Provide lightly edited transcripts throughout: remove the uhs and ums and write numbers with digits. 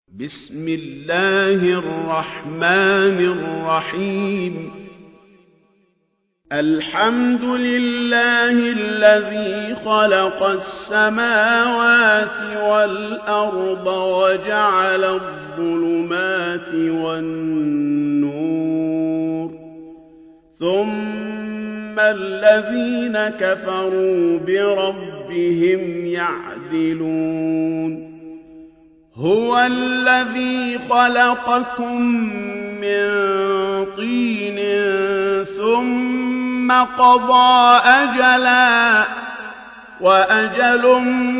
بسم الله الرحمن الرحيم الحمد لله الذي خلق السماوات والأرض وجعل الظلمات والنور ثم الذين كفروا بربهم يعدلون هو الذي خلقكم من طين ثم قضى أجلا وأجل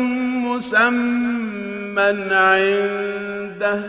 مسمى عنده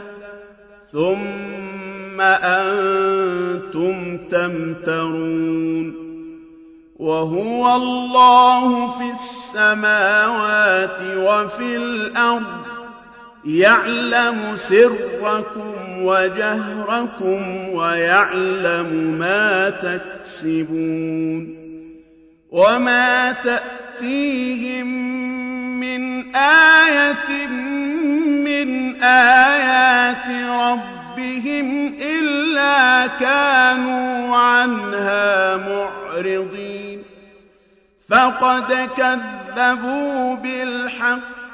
ثم أنتم تمترون وهو الله في السماوات وفي الأرض يعلم سركم وجهركم ويعلم ما تكسبون وما تأتيهم من آية من آيات ربهم إلا كانوا عنها معرضين فقد كذبوا بالحق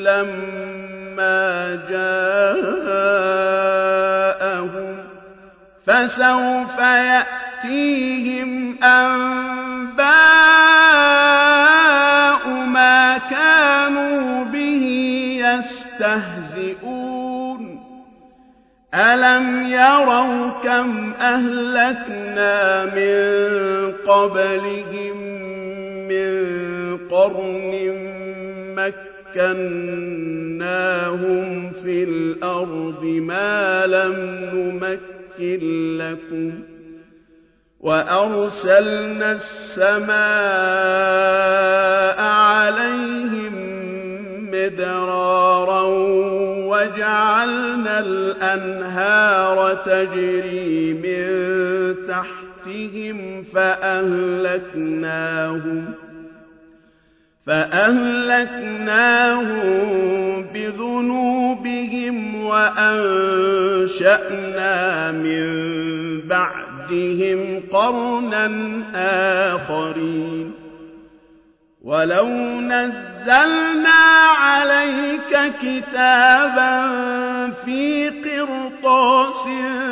لما جاءهم فسوف يأتيهم أنباء ما كانوا به يستهزئون ألم يروا كم أهلكنا من قبلهم من قرن مكناهم في الأرض ما لم نمكن لكم وأرسلنا السماء عليهم مدرارا وجعلنا الأنهار تجري من تحتهم فأهلكناهم بذنوبهم وأنشأنا من بعدهم قرنا آخرين ولو نزلنا عليك كتابا في قرطاس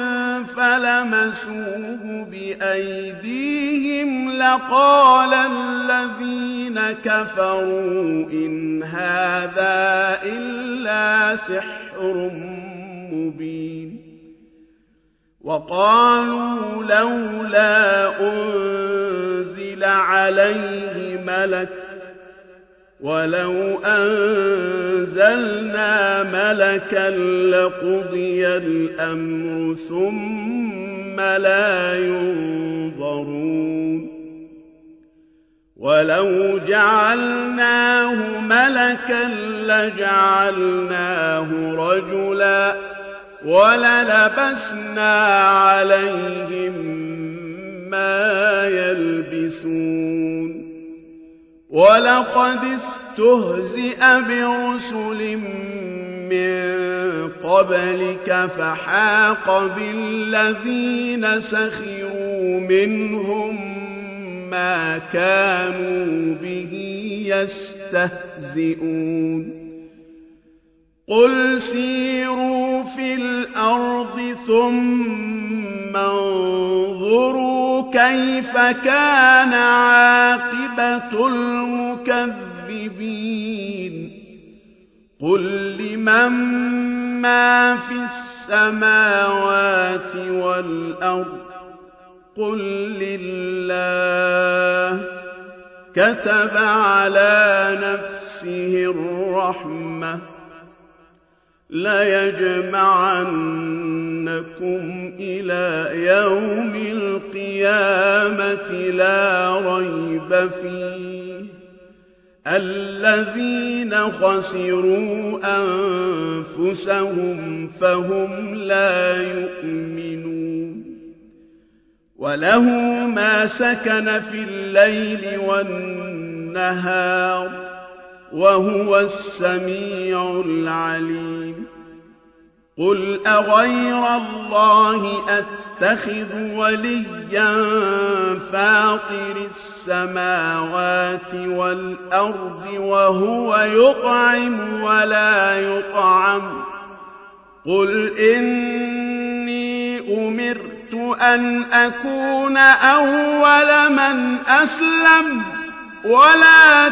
فلمسوه بأيديهم لقال الذين كفروا إن هذا إلا سحر مبين وقالوا لولا أنزل عليه ملك ولو أنزلنا ملكا لقضي الأمر ثم لا ينظرون ولو جعلناه ملكا لجعلناه رجلا وللبسنا عليهم ما يلبسون ولقد استهزئ برسل من قبلك فحاق بالذين سخروا منهم ما كانوا به يستهزئون قل سيروا في الأرض ثم انظروا كيف كان عاقبة المكذبين قل لمن ما في السماوات والأرض قل لله كتب على نفسه الرحمة ليجمعنكم إلى يوم القيامة لا ريب فيه الذين خسروا أنفسهم فهم لا يؤمنون وله ما سكن في الليل والنهار وهو السميع العليم قل أغير الله أتخذ وليا فاطر السماوات والأرض وهو يطعم ولا يطعم قل إني أمرت أن أكون أول من أسلم ولا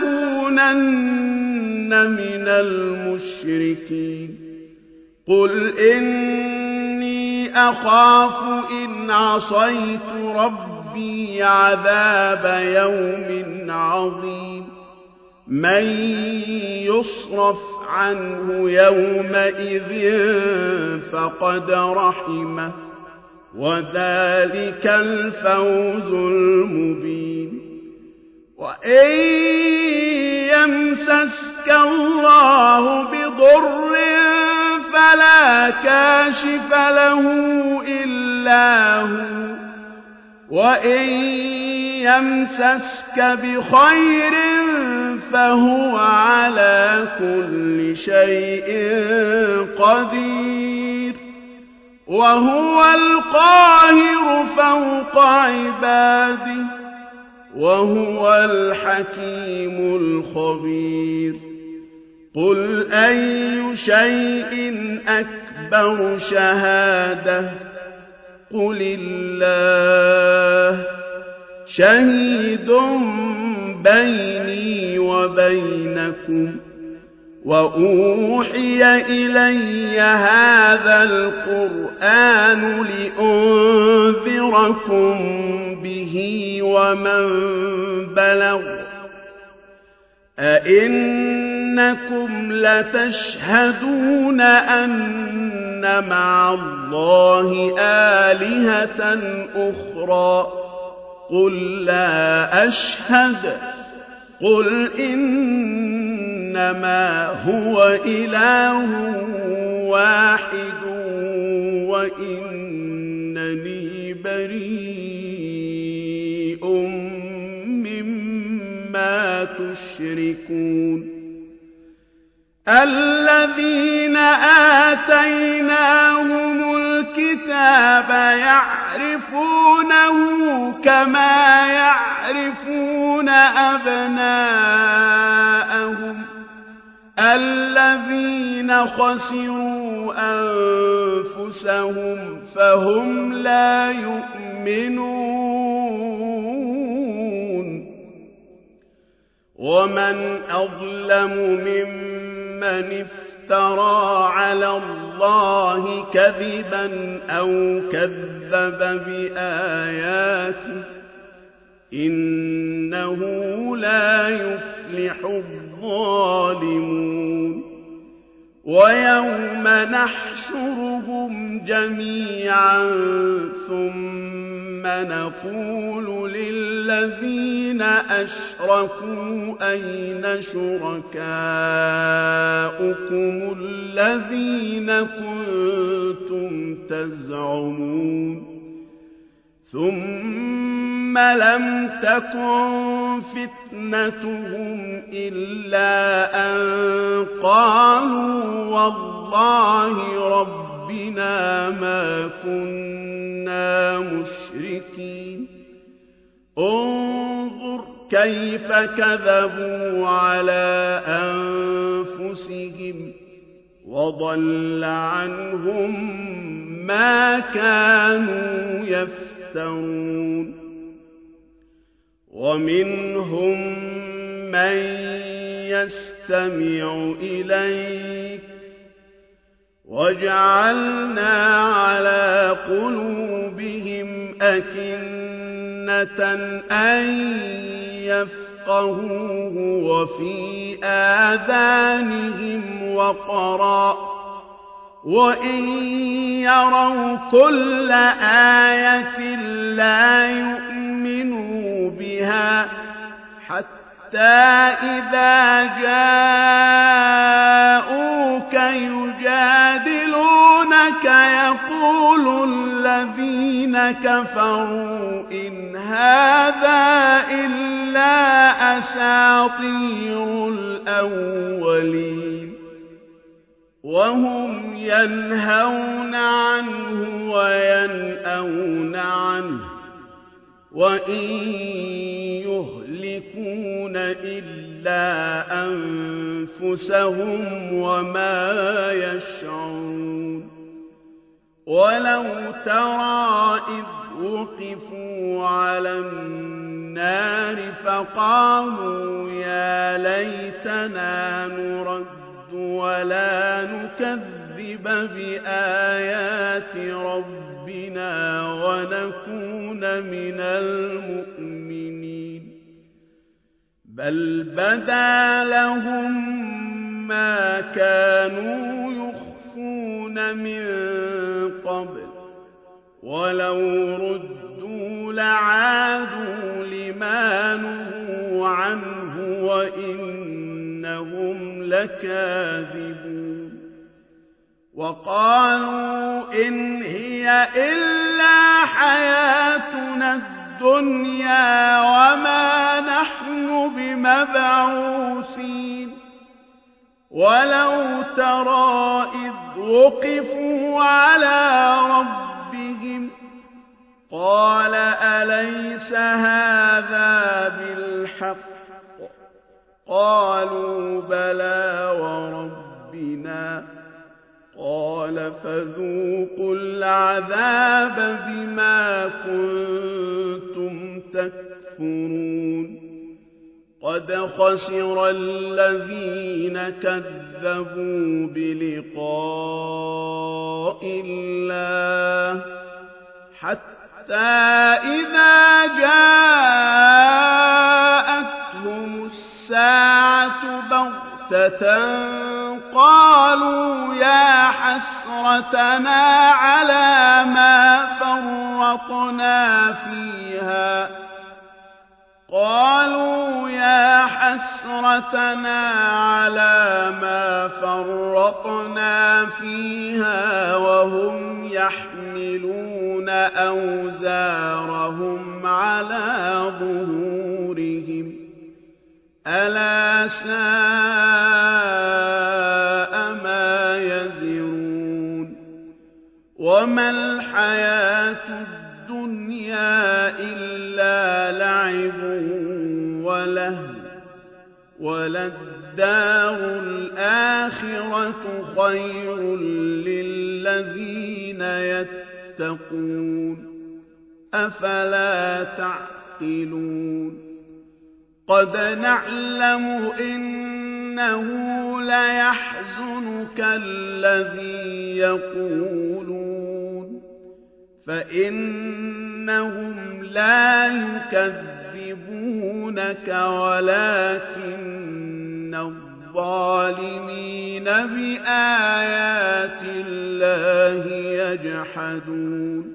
تكونن من المشركين قل إني أخاف إن عصيت ربي عذاب يوم عظيم من يصرف عنه يومئذ فقد رحمه وذلك الفوز المبين وإن يمسسك الله بضر فلا كاشف له إلا هو وإن يمسسك بخير فهو على كل شيء قدير وهو القاهر فوق عباده وهو الحكيم الخبير قل أي شيء أكبر شهادة قل الله شهيد بيني وبينكم وأوحي إلي هذا القرآن لأنذركم به ومن بلغ أئنكم لتشهدون أن مع الله آلهة أخرى قل لا أشهد قل إنما هو إله واحد وإنني بريء مما تشركون الذين آتيناهم الكتاب يعرفونه كما يعرفون أبناءهم الذين خسروا أنفسهم فهم لا يؤمنون ومن أظلم ممن افترى على الله كذبا أو كذب بآياته إنه لا يفلح الظالمون ويوم نحشرهم جميعا ثم نقول للذين أشركوا أين شركاؤكم الذين كنتم تزعمون ثم لم تكن فتنتهم إلا أن قالوا والله ربنا ما كنا مشركين انظر كيف كذبوا على أنفسهم وضل عنهم ما كانوا يفترون ومنهم من يستمع إليك وجعلنا على قلوبهم أكنة أن يفقهوه وفي آذانهم وقرا وإن يروا كل آية لا يؤمنوا بها حتى إذا جاءوك يجادلونك يقول الذين كفروا إن هذا إلا أساطير الأولين وهم ينهون عنه وينأون عنه وإن يهلكون إلا أنفسهم وما يشعرون ولو ترى إذ وقفوا على النار فقالوا يا ليتنا نرد ولا نكذب بآيات ربنا ونكون من المؤمنين بل بدا لهم ما كانوا يخفون من قبل ولو ردوا لعادوا لما نهوا عنه وإنهم لكاذبون وقالوا إن هي إلا حياتنا الدنيا وما نحن بمبعوثين ولو ترى إذ وقفوا على ربهم قال أليس هذا بالحق قالوا بلى وربنا قال فذوقوا العذاب بما كنتم تكفرون قد خسر الذين كذبوا بلقاء الله حتى إذا جاءتهم الساعة بغتة قالوا يا حسرتنا على ما فرطنا فيها وهم يحملون أوزارهم على ظهورهم ألا ساء ما يزرون وما الحياة الدنيا إلا لعب ولهو وللدار الآخرة خير للذين يتقون أفلا تعقلون قد نعلم إنه ليحزنك الذي يقولون فإنهم لا يكذبونك ولكن الظالمين بآيات الله يجحدون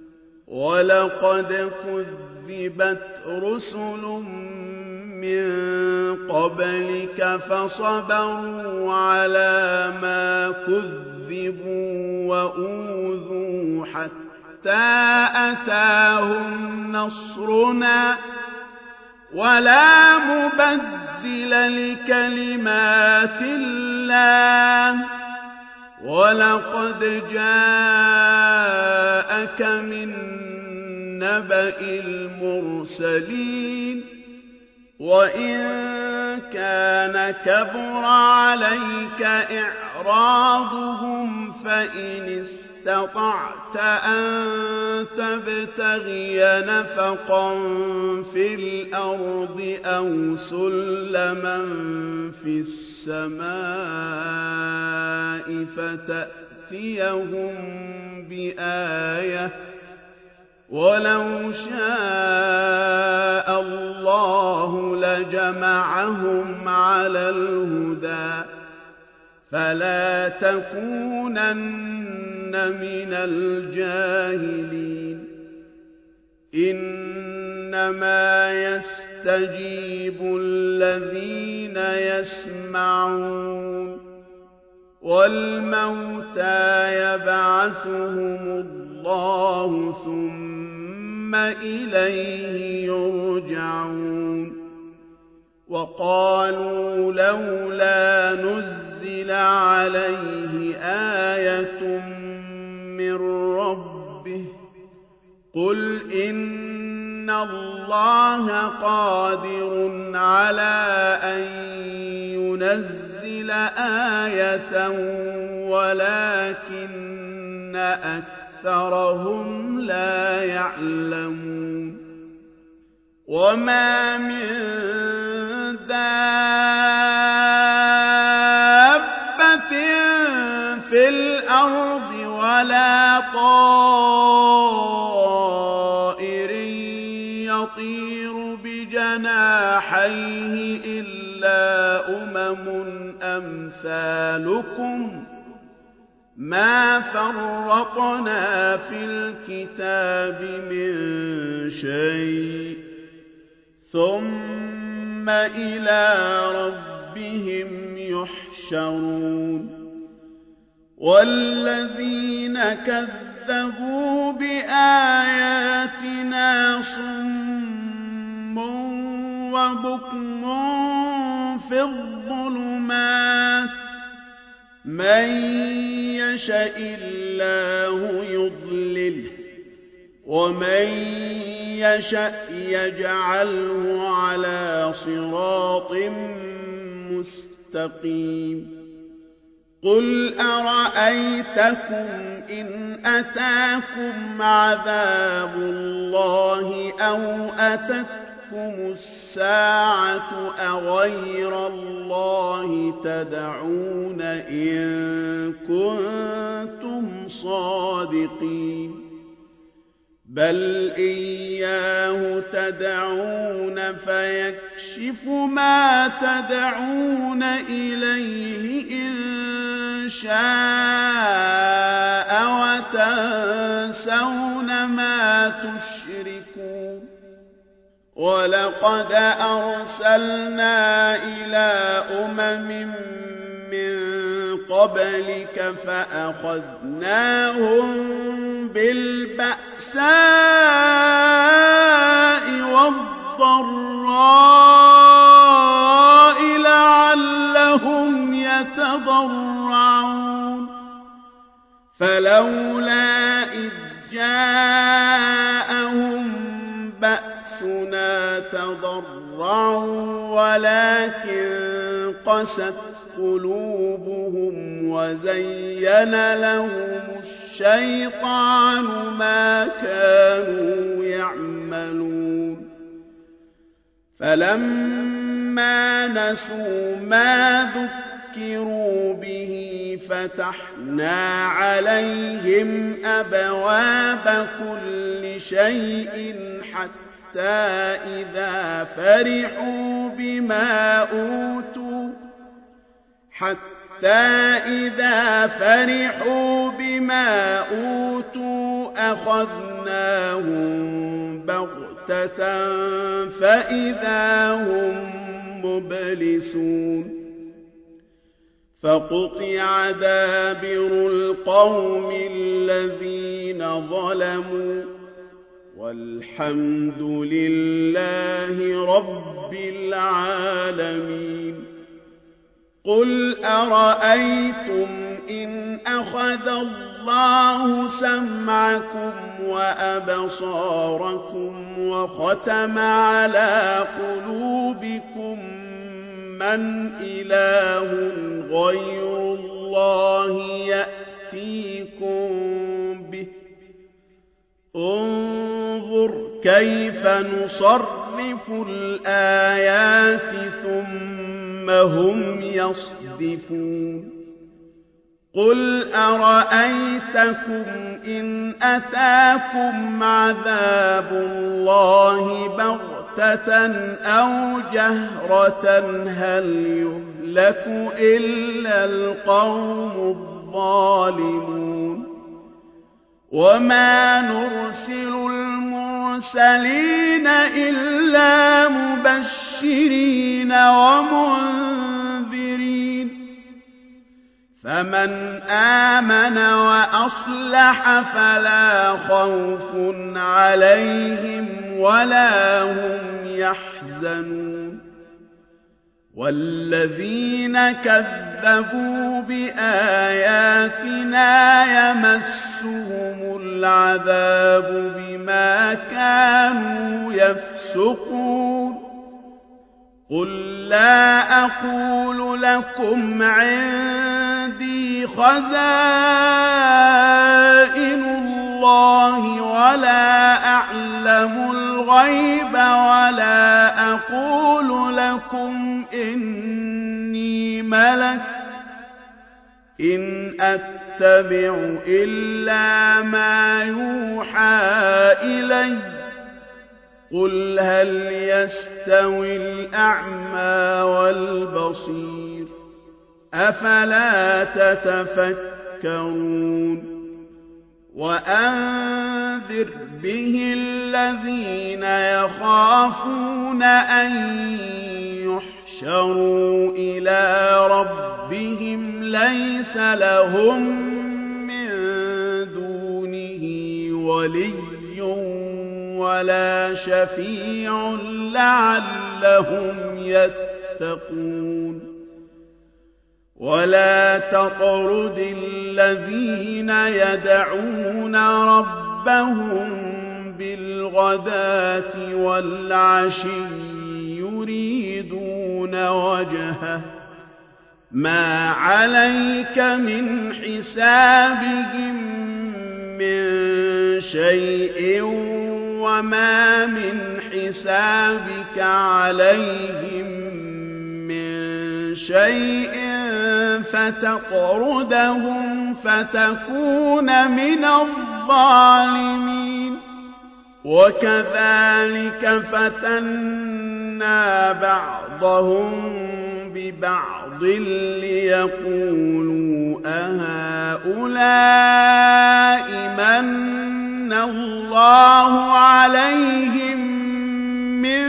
ولقد كذبت رسل من قبلك فصبروا على ما كذبوا وأوذوا حتى أتاهم نصرنا ولا مبدل لكلمات الله ولقد جاءك من نبأ المرسلين وإن كان كبر عليك إعراضهم فإن استطعت أن تبتغي نفقا في الأرض أو سلما في السماء فتأتيهم بآية ولو شاء الله لجمعهم على الهدى فلا تكونن من الجاهلين إنما يستجيب الذين يسمعون والموتى يبعثهم الله ثم إليه يرجعون وقالوا لولا نزل أنزل عليه آية من ربه قل إن الله قادر على أن ينزل آية ولكن أكثرهم لا يعلمون وما من دابة في الأرض ولا طائر يطير بجناحيه إلا أمثالكم ما فرطنا في الكتاب من شيء ثم إلى ربهم يحشرون والذين كذبوا بآياتنا صم وبكم في الظلمات من يشاء الله يضلله ومن يشاء يجعله على صراط مستقيم قل أرأيتكم إن أتاكم عذاب الله أو أتتكم الساعة أغير الله تدعون إن كنتم صادقين بل إياه تدعون فيكشف ما تدعون إليه إن شاء وتنسون ما تشركون ولقد أرسلنا إلى من قبلك فأخذناهم بالبأساء والضراء لعلهم يتضرعون فلولا إذ جاءهم بأسنا تضرعوا ولكن قست قلوبهم وزين لهم الشيطان ما كانوا يعملون فلما نسوا ما ذكروا به فتحنا عليهم أبواب كل شيء حتى إذا فرحوا بما أوتوا أخذناهم بغتة فإذا هم مبلسون فقطع دابر القوم الذين ظلموا والحمد لله رب العالمين قل أرأيتم إن أخذ الله سمعكم وأبصاركم وختم على قلوبكم من إله غير الله يأتيكم به انظر كيف نصرف الآيات ثم هم يصدفون قل أرأيتكم إن أتاكم عذاب الله بغتة أو جهرة هل يهلك إلا القوم الظالمون وما نرسل المرسلين إلا مبشرين ومنذرين فمن آمن وأصلح فلا خوف عليهم ولا هم يحزنون والذين كذبوا بآياتنا يمسهم العذاب بما كانوا يفسقون قل لا أقول لكم عندي خزائن الله ولا أعلم الغيب ولا أقول لكم إني ملك إن أتبع إلا ما يوحى إلي قل هل يستوي الأعمى والبصير أفلا تتفكرون وأنذر به الذين يخافون أن يحشروا إلى ربهم ليس لهم من دونه ولي ولا شفيع لعلهم يتقون ولا تطرد الذين يدعون ربهم بالغداة والعشي يريدون وجهه ما عليك من حسابهم من شيء وما من حسابك عليهم من شيء فتطردهم فتكون من الظالمين وكذلك فتنا بعضهم ببعض ليقولوا أهؤلاء من الله عليهم من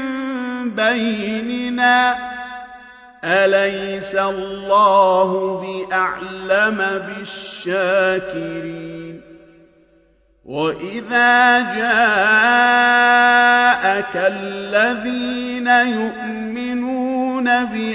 بيننا أليس الله بأعلم بالشاكرين وإذا جاءك الذين يؤمنون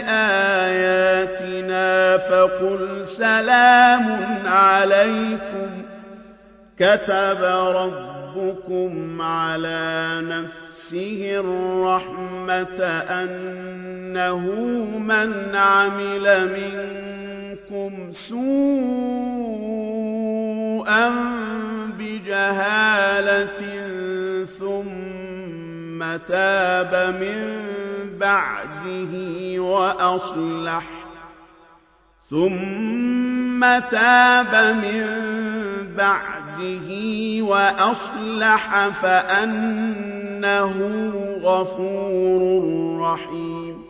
بآياتنا فقل سلام عليكم كتب ربكم على نفسه الرحمة أنه من عمل منكم سوءا بجهالة ثم تاب من بعده وأصلح فأنه غفور رحيم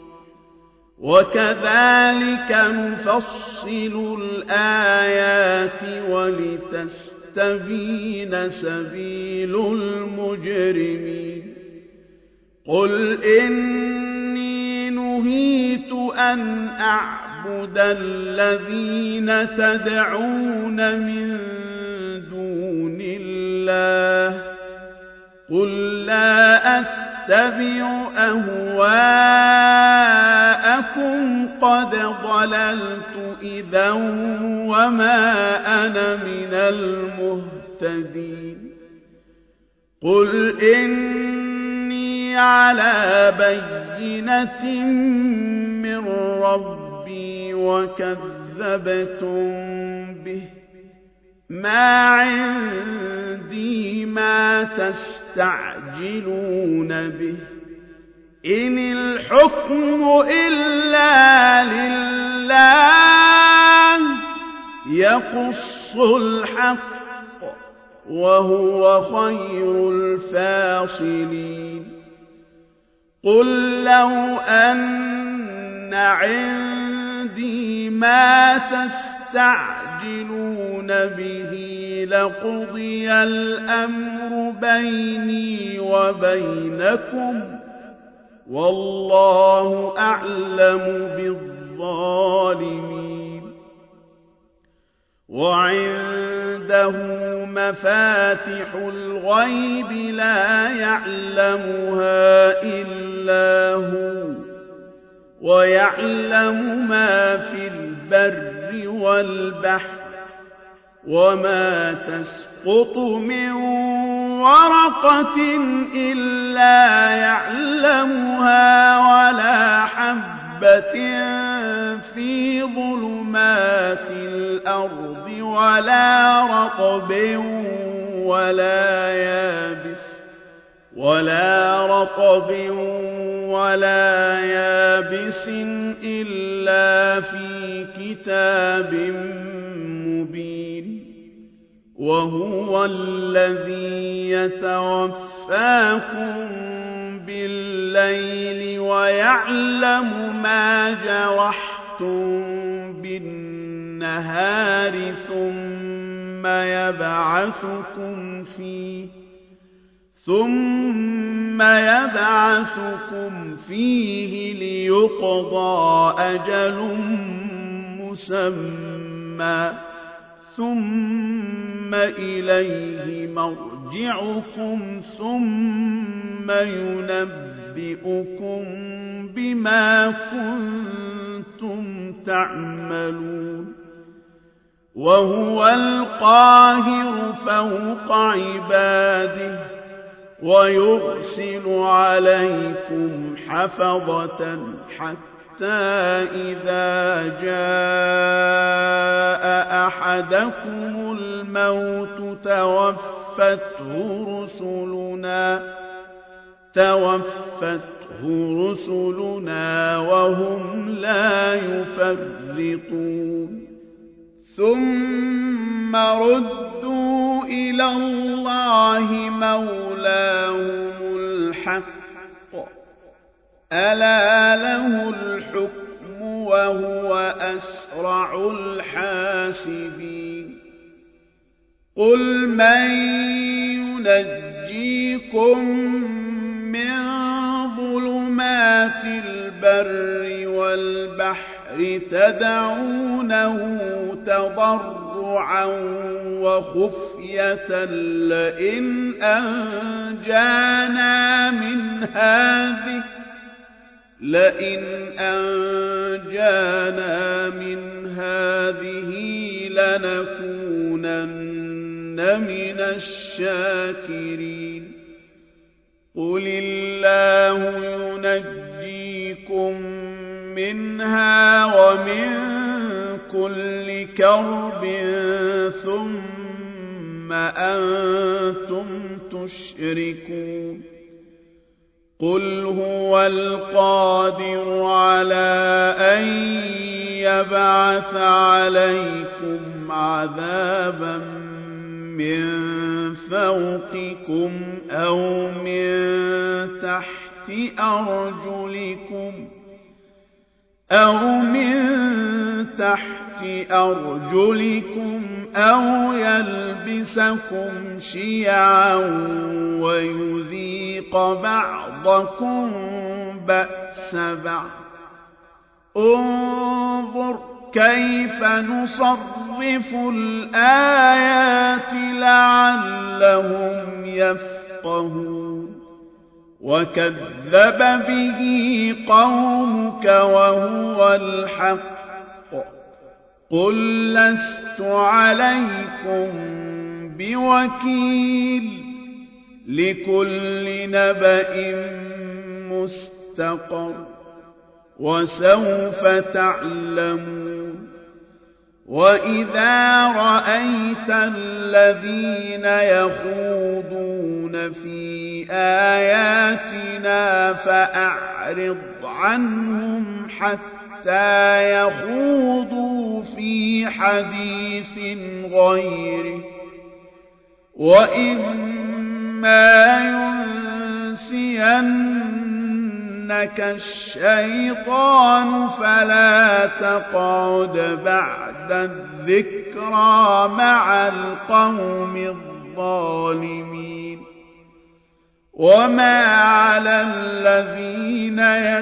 وكذلك نفصل الآيات ولتستبين سبيل المجرمين قل إني نهيت أن أعبد الذين تدعون من دون الله قل لا أتبع أهواءكم قد ضللت إذا وما أنا من المهتدين قل إني على بينة من ربي وكذبتم به ما عندي ما تستعجلون به إن الحكم إلا لله يقص الحق وهو خير الفاصلين قل لو أن عندي ما تستعجلون به لقضي الأمر بيني وبينكم والله أعلم بالظالمين وعنده مفاتح الغيب لا يعلمها إلا هو ويعلم ما في البر والبحر وما تسقط من ورقة إلا يعلمها ولا حبة في ظلمات الأرض ولا رطب ولا يابس إلا في كتاب مبين وهو الذي يتوفاكم بالليل ويعلم ما جرحتم بالنهار ثم يبعثكم فيه ليقضى أجل مسمى ثم إليه مرجعكم ثم ينبئكم بما كنتم تعملون وهو القاهر فوق عباده ويرسل عليكم حفظة حتى إذا جاء أحدكم الموت توفته رسلنا وهم لا يفرطون ثم ردوا إلى الله مولاهم الحق ألا له الحكم وهو أسرع الحاسبين قل من ينجيكم من ظلمات البر والبحر تدعونه تضرعا وخفية لئن أنجانا من هذه لنكونن من الشاكرين قل الله ينجيكم منها ومن كل كرب ثم أنتم تشركون قل هو القادر على أن يبعث عليكم عذابا من فوقكم أو من تحت أرجلكم أو يلبسكم شيعا ويذيق بعضكم بأس بعض انظر كيف نصرف الآيات لعلهم يفقهون وكذب به قومك وهو الحق قل لست عليكم بوكيل لكل نبأ مستقر وسوف تعلمون وإذا رأيت الذين يخوضون في آياتنا فأعرض عنهم حتى يخوضوا في حديث غيره وإما ينسينك الشيطان فلا تقعد بعد الذكرى مع القوم الظالمين وما على الذين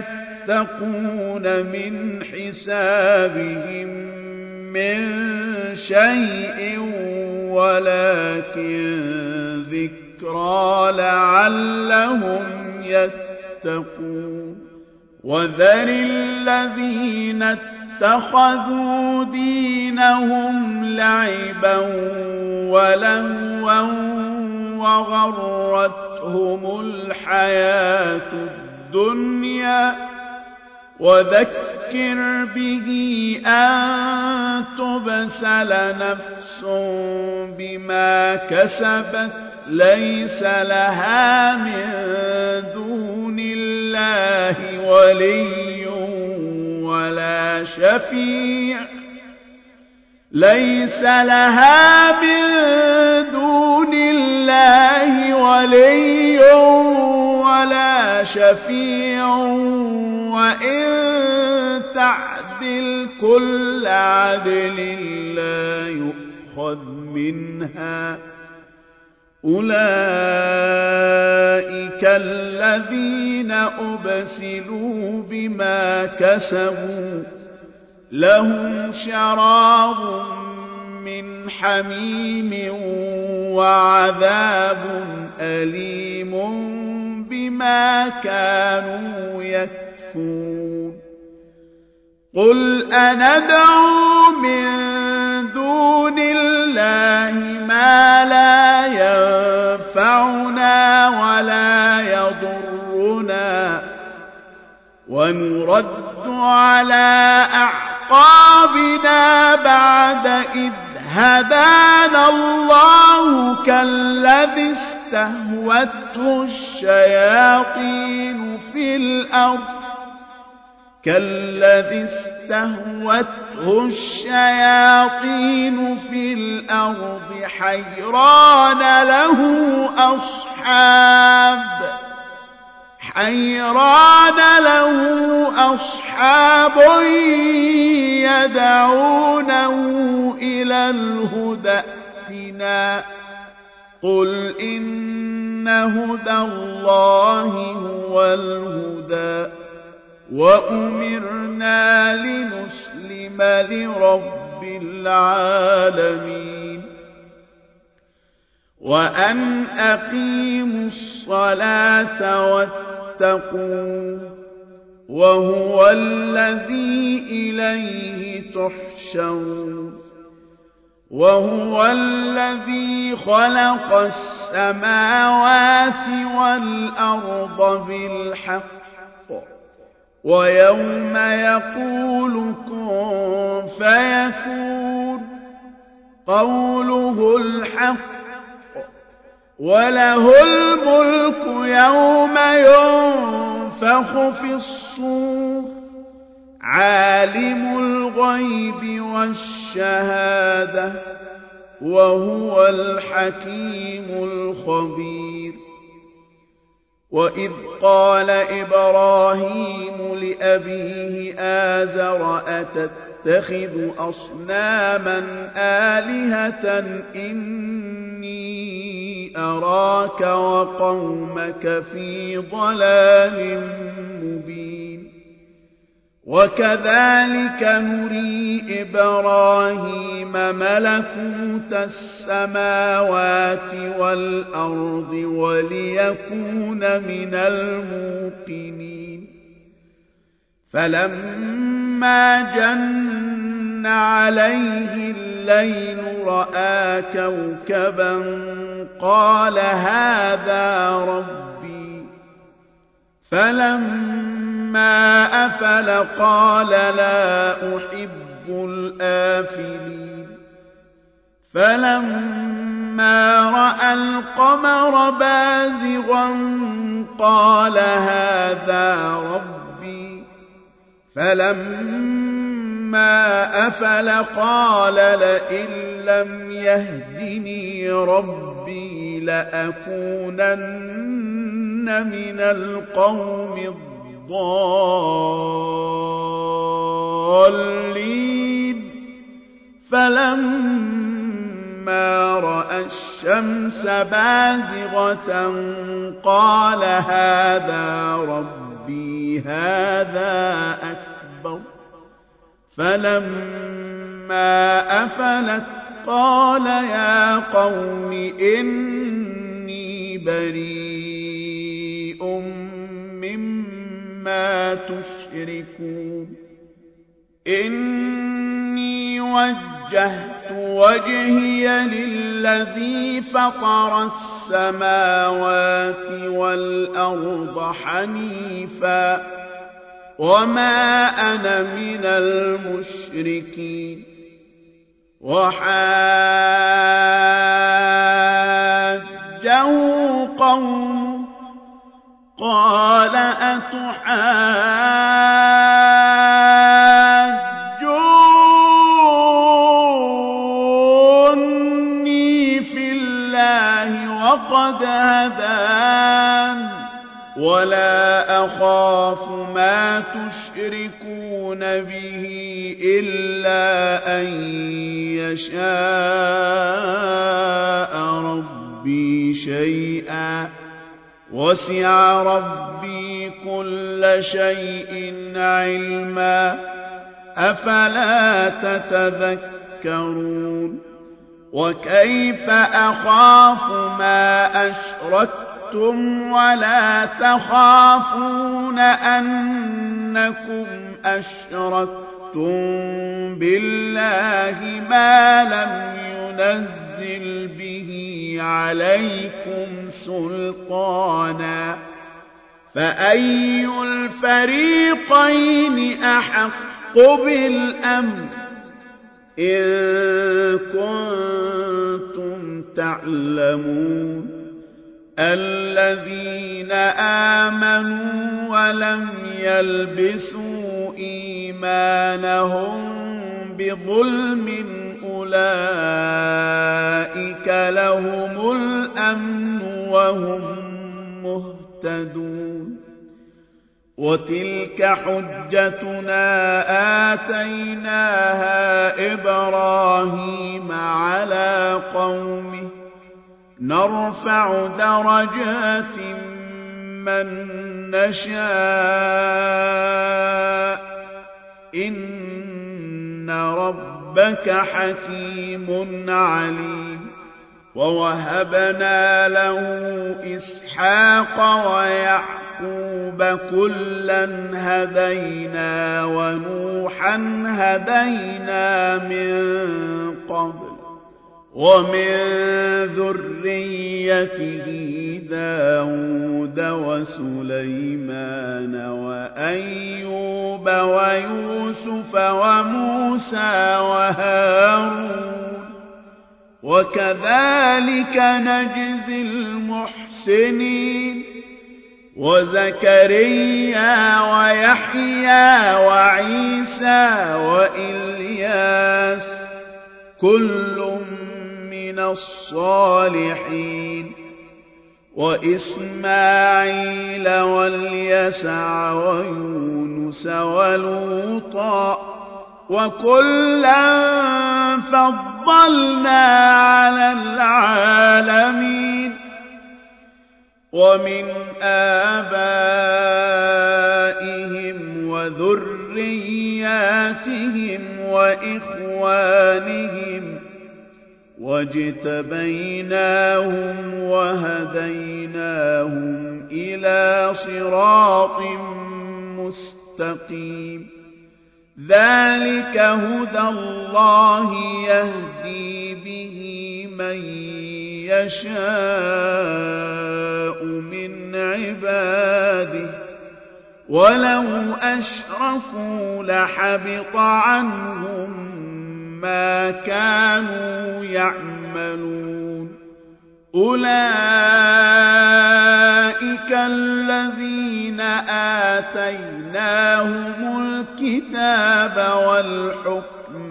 يتقون من حسابهم من شيء ولكن ذكرى لعلهم يتقون وذر الذين اتخذوا دينهم لعبا ولهوا وغرتهم الحياة الدنيا وذكر به أن تبسل نفس بما كسبت ليس لها من دون الله ولي ولا شفيع ليس لها من دون الله ولي ولا شفيع وإن تعدل كل عدل لا يؤخذ منها أولئك الذين أبسلوا بما كسبوا لهم شراب من حميم وعذاب أليم بما كانوا يكفرون قل أندعو من دون الله ما لا ينفعنا ولا يضرنا ونرد على أعقابنا بعد إذ هدانا الله كالذي استهوته الشياطين في الأرض حيران له أصحاب يدعونه إلى الهدى ائتنا قل إن هدى الله هو الهدى وأمرنا لنسلم لرب العالمين وأن أقيموا الصلاة واتقوه وهو الذي إليه تحشرون وهو الذي خلق السماوات والأرض بالحق ويوم يقول كن فيكون قوله الحق وله الملك يوم ينفخ في الصور عالم الغيب والشهادة وهو الحكيم الخبير وإذ قال إبراهيم لأبيه آزر أتتخذ أصناما آلهة إني أراك وقومك في ضلال مبين وكذلك نري إبراهيم ملكوت السماوات والأرض وليكون من الموقنين فلما جن عليه الليل رأى كوكبا قال هذا ربي فلما أفل قال لا أحب الآفلين فلما رأى القمر بازغا قال هذا ربي فلما أفل قال لئن لم يهدني ربي لأكونن من القوم الضالين فلما رأى الشمس بازغة قال هذا ربي هذا أكبر فلما أفلت قال يا قوم إني بريء مما تشركون إني وجهت وجهي للذي فطر السماوات والأرض حنيفا وما أنا من المشركين وحاجه قوم قال أتحاجوني في الله وقد هدان ولا أخاف ما تشركون به إلا أن يشاء ربي شيئا وسع ربي كل شيء علما أفلا تتذكرون وكيف أخاف ما أشركتم ولا تخافون أنكم أشركتم بالله ما لم ينزل به عليكم سلطانا فأي الفريقين أحق بالأمن إن كنتم تعلمون الذين آمنوا ولم يلبسوا إيمانهم بظلم أولئك لهم الأمن وهم مهتدون وتلك حجتنا آتيناها إبراهيم على قومه نرفع درجات من نشاء إن ربك حكيم عليم ووهبنا له إسحاق ويعقوب كلا هدينا ونوحا هدينا من قبل ومن ذريته داود وسليمان وأيوب ويوسف وموسى وهارون وكذلك نجزي المحسنين وزكريا ويحيى وعيسى وإلياس كل من الصالحين وإسماعيل واليسع ويونس ولوطا وكلا فضلنا على العالمين ومن آبائهم وذرياتهم وإخوانهم واجتبيناهم وهديناهم إلى صراط مستقيم ذلك هدى الله يهدي به من يشاء من عباده ولو أشركوا لحبط عنهم ما كانوا يعملون أولئك الذين آتيناهم الكتاب والحكم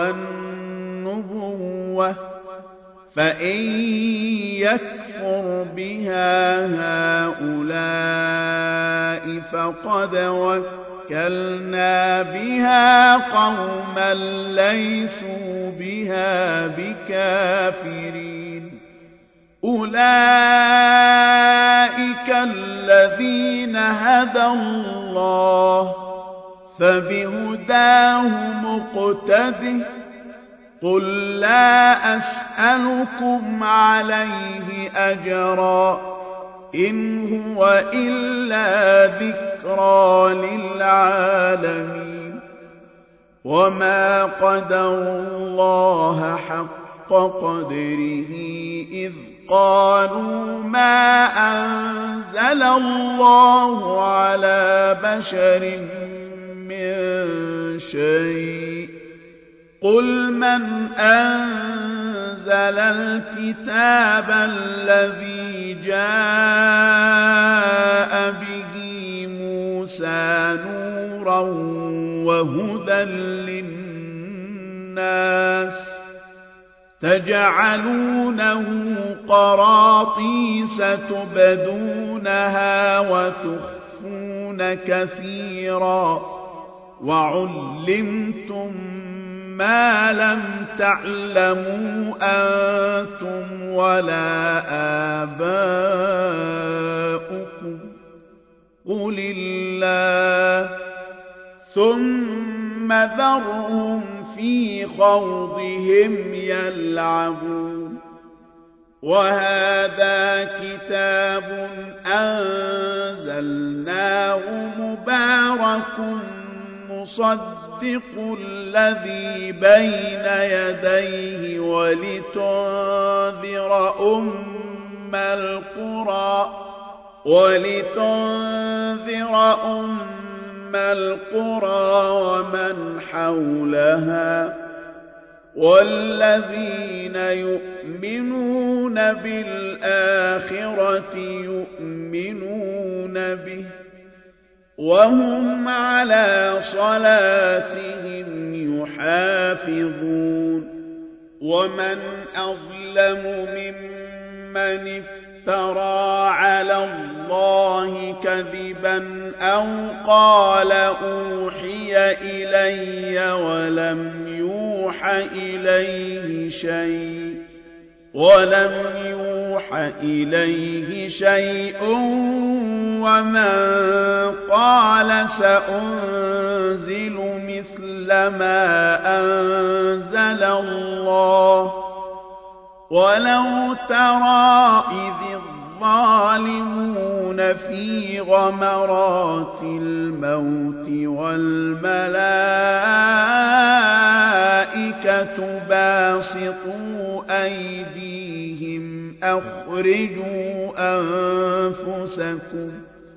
والنبوة فإن يكفر بها هؤلاء فقد وكلنا بها قوما ليسوا بها بكافرين أولئك الذين هدى الله فبهداه مقتده قل لا أسألكم عليه أجرا إن هو إلا ذكرى للعالمين وما قدروا الله حق قدره إذ قالوا ما أنزل الله على بشر من شيء قل من أنزل الكتاب الذي جاء به موسى نورا وهدى للناس تجعلونه قراطيس تبدونها وتخفون كثيرا وعلمتم ما لم تعلموا أنتم ولا آباؤكم قل الله ثم ذرهم في خوضهم يلعبون وهذا كتاب أنزلناه مبارك مصدق الذي بين يديه ولتنذر أم القرى ومن حولها والذين يؤمنون بالآخرة يؤمنون به وهم على صلاتهم يحافظون ومن أظلم ممن افترى على الله كذبا أو قال أوحي إلي ولم يوح إليه شيء ومن قال سأنزل مثل ما أنزل الله ولو ترى إذ الظالمون في غمرات الموت والملائكة باسطوا أيديهم أخرجوا أنفسكم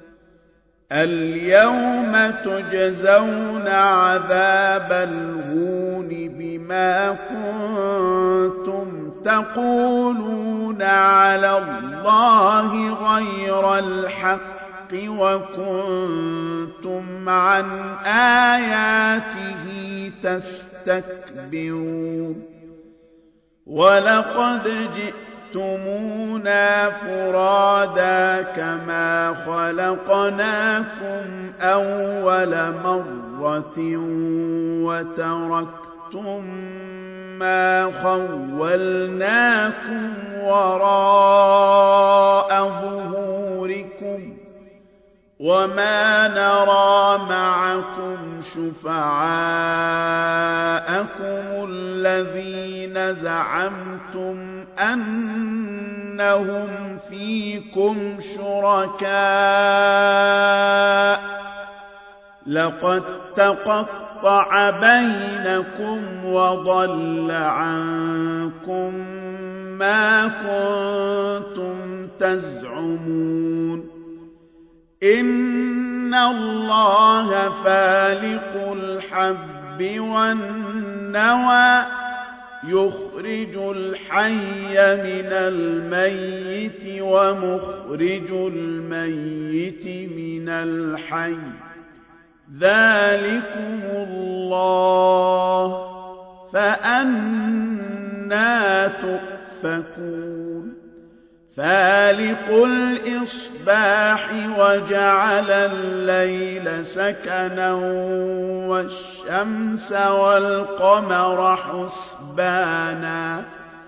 اليوم تجزون عذاب الهون بما كنتم تقولون على الله غير الحق وكنتم عن آياته تستكبرون ولقد جئتمونا فرادا كما خلقناكم أول مرة وتركتم ما خولناكم وراء ظهوركم وما نرى معكم شفعاءكم الذين زعمتم أنهم فيكم شركاء لقد تقطع بينكم وضل عنكم ما كنتم تزعمون إن الله فالق الحب والنوى يخرج الحي من الميت ومخرج الميت من الحي ذلكم الله فأنى تؤفكون فالق الإصباح وجعل الليل سكنا والشمس والقمر حسبانا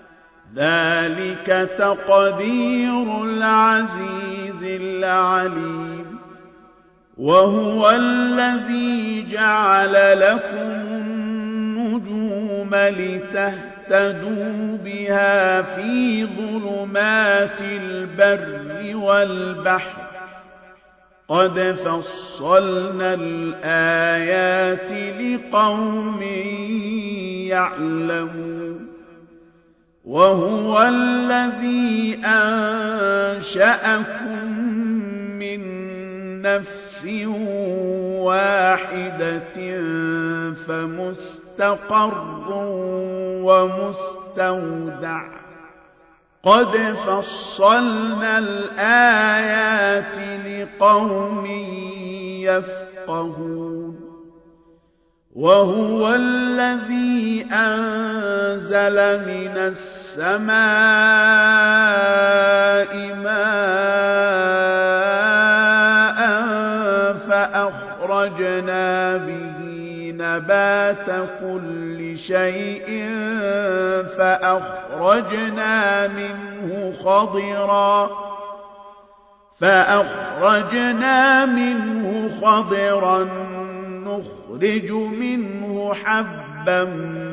ذلك تقدير العزيز العليم وهو الذي جعل لكم النجوم لتهتدوا بها في ظلمات البر والبحر قد فصلنا الآيات لقوم يعلمون وهو الذي أنشأكم من نفس واحدة فمستقر ومستودع قد فصلنا الآيات لقوم يفقهون وهو الذي أنزل من السماء ماء فأخرجنا به نبات كل شيء فأخرجنا منه خضرا نخرج منه حبا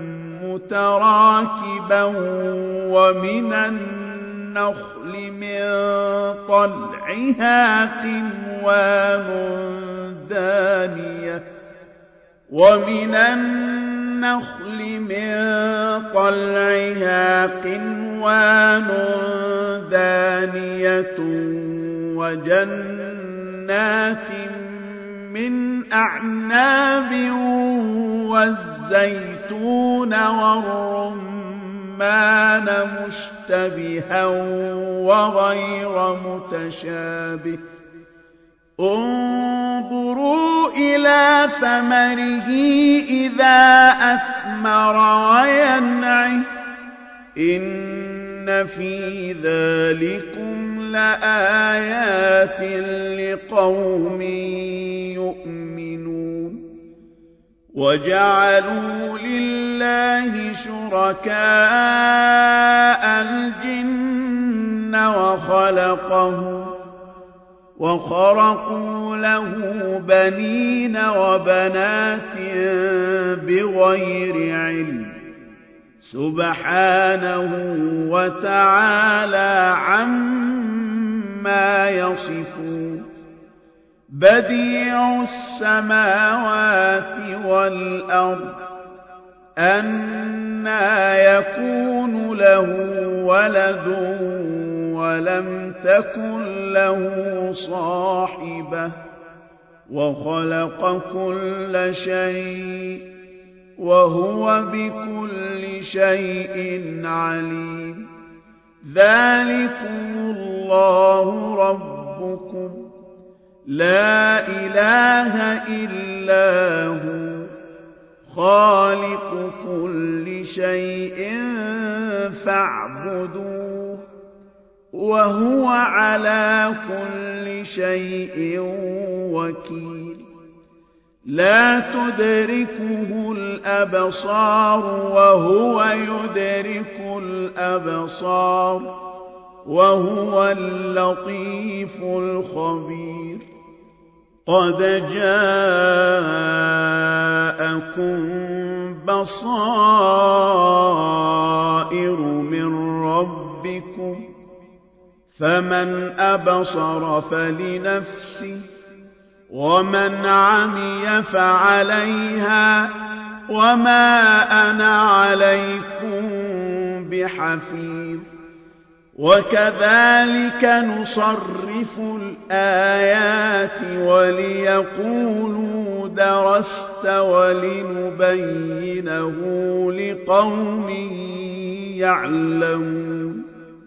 متراكبا ومن النخل من طلعها قنوان دانية وجنات من أعناب والزيتون والرمان مشتبها وغير متشابه انظروا إلى ثمره إذا أثمر وينعه إن في ذلكم لآيات لقوم يؤمنون وجعلوا لله شركاء الجن وخرقوا له بنين وبنات بغير علم سبحانه وتعالى عما يصفون بديع السماوات والأرض أنى يكون له ولد ولم تكن له صاحبة وخلق كل شيء وهو بكل شيء عليم ذلكم الله ربكم لا إله إلا هو خالق كل شيء فاعبدوه وهو على كل شيء وكيل لا تدركه الأبصار وهو يدرك الأبصار وهو اللطيف الخبير قد جاءكم بصائر من ربكم فمن أبصر فلنفسه ومن عمي فعليها وما أنا عليكم بحفيظ وكذلك نصرف الآيات وليقولوا درست ولنبينه لقوم يعلمون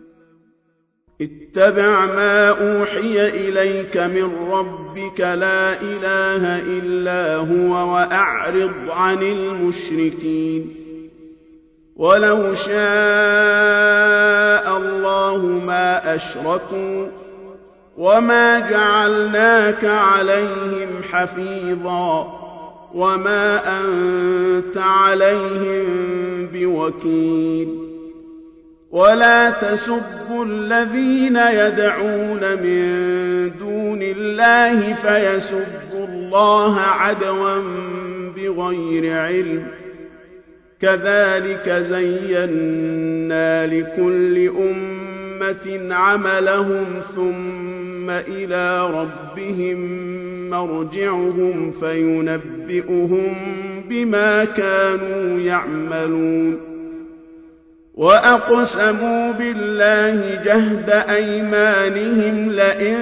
اتبع ما أوحي إليك من ربك لا إله إلا هو وأعرض عن المشركين ولو شاء الله ما أشركوا وما جعلناك عليهم حفيظا وما أنت عليهم بوكيل ولا تسبوا الذين يدعون من دون الله فيسبوا الله عدوا بغير علم كذلك زينا لكل أمة عملهم ثم ثم إلى ربهم مرجعهم فينبئهم بما كانوا يعملون وأقسموا بالله جهد أيمانهم لئن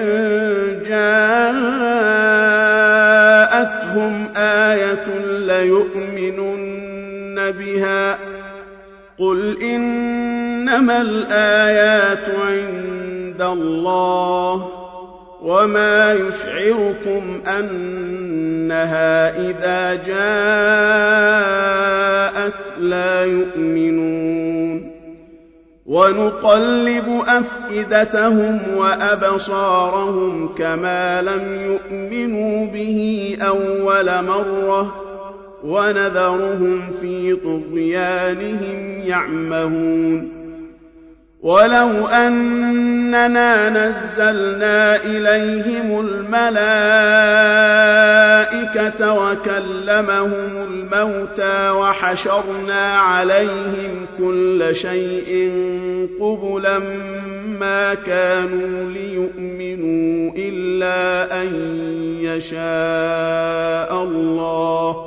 جاءتهم آية ليؤمنن بها قل إنما الآيات عند الله وما يشعركم أنها إذا جاءت لا يؤمنون ونقلب أفئدتهم وأبصارهم كما لم يؤمنوا به أول مرة ونذرهم في طغيانهم يعمهون ولو أننا نزلنا إليهم الملائكة وكلمهم الموتى وحشرنا عليهم كل شيء قبلا ما كانوا ليؤمنوا إلا أن يشاء الله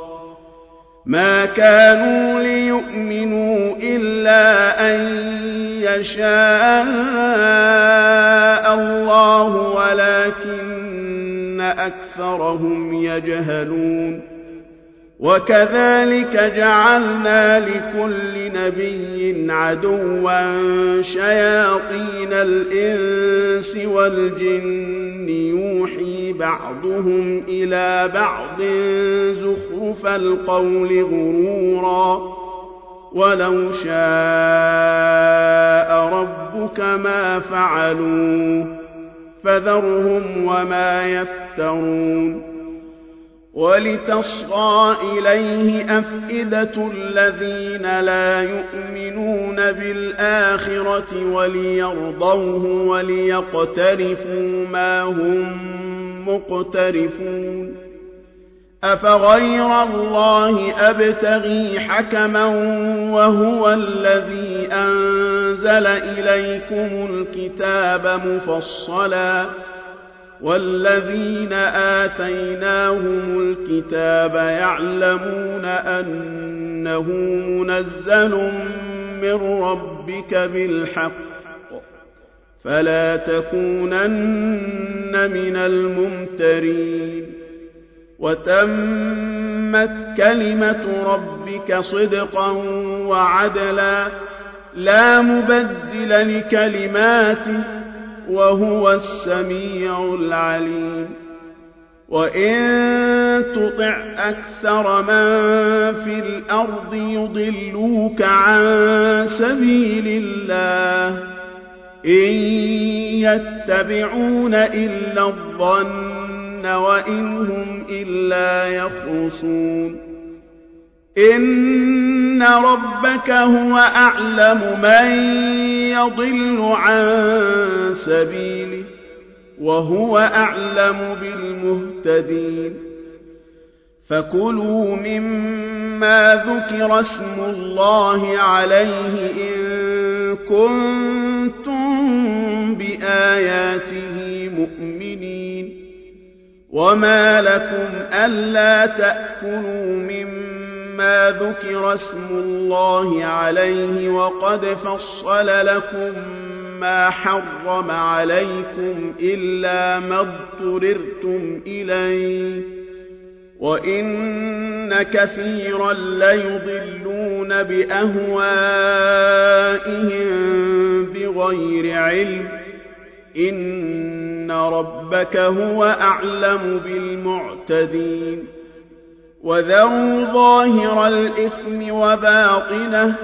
ولكن أكثرهم يجهلون وكذلك جعلنا لكل نبي عدوا شياطين الإنس والجن يوحي بعضهم إلى بعض زخرف القول غرورا ولو شاء ربك ما فعلوه فذرهم وما يفترون ولتصغى إليه أفئدة الذين لا يؤمنون بالآخرة وليرضوه وليقترفوا ما هم مقترفون أفغير الله أبتغي حكما وهو الذي أنزل إليكم الكتاب مفصلا والذين آتيناهم الكتاب يعلمون أنه منزل من ربك بالحق فلا تكونن من الممترين وتمت كلمة ربك صدقا وعدلا لا مبدل لكلماته وهو السميع العليم وإن تطع أكثر من في الأرض يضلوك عن سبيل الله إن يتبعون إلا الظن وإن هم إلا يخرصون إن ربك هو أعلم من يضل عن سبيله وهو أعلم بالمهتدين فكلوا مما ذكر اسم الله عليه إن كنتم بآياته مؤمنين وما لكم ألا تأكلوا مما ذكر اسم الله عليه وقد فصل لكم ما حرم عليكم إلا ما اضطررتم إليه وإن كثيرا ليضلون بأهوائهم بغير علم إن ربك هو أعلم بالمعتدين وذروا ظاهر الإثم وباطنه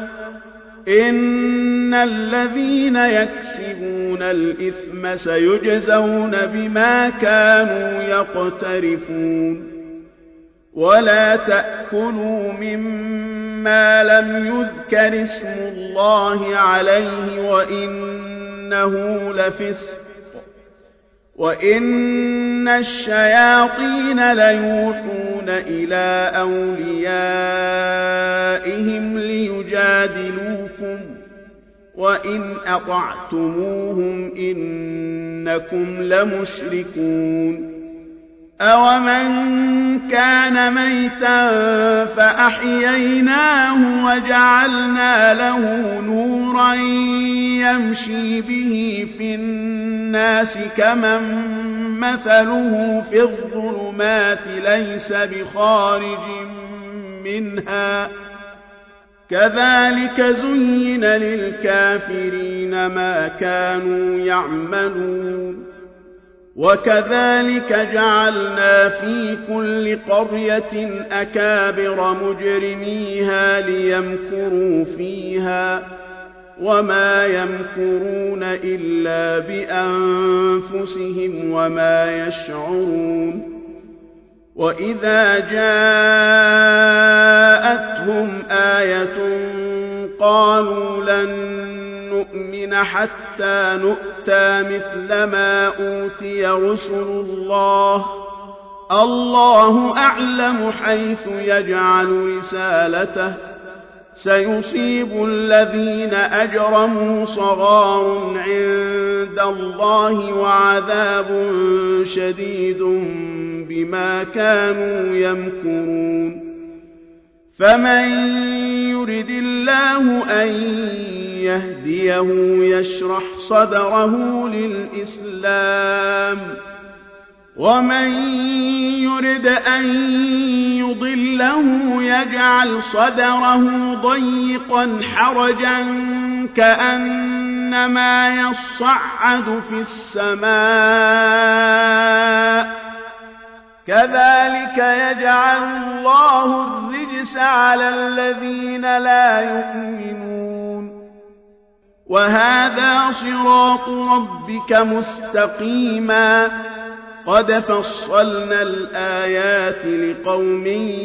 إن الذين يكسبون الإثم سيجزون بما كانوا يقترفون ولا تأكلوا مما لم يذكر اسم الله عليه وإنه لفسق وإن الشياطين ليوحون إلى أوليائهم ليجادلوكم وإن أطعتموهم إنكم لمشركون أومن كان ميتا فأحييناه وجعلنا له نورا يمشي به في الناس كمن مثله في الظلمات ليس بخارج منها كذلك زين للكافرين ما كانوا يعملون وكذلك جعلنا في كل قرية أكابر مجرميها ليمكروا فيها وما يمكرون إلا بأنفسهم وما يشعرون وإذا جاءتهم آية قالوا لن نؤمن حتى نؤتى مثل ما أوتي رسل الله أعلم حيث يجعل رسالته سيصيب الذين أجرموا صغار عند الله وعذاب شديد بما كانوا يمكرون فمن يرد الله أن يهديه يشرح صدره للإسلام ومن يرد أن يضله يجعل صدره ضيقا حرجا كأنما يصعد في السماء كذلك يجعل الله الرجس على الذين لا يؤمنون وهذا صراط ربك مستقيما قد فصلنا الآيات لقوم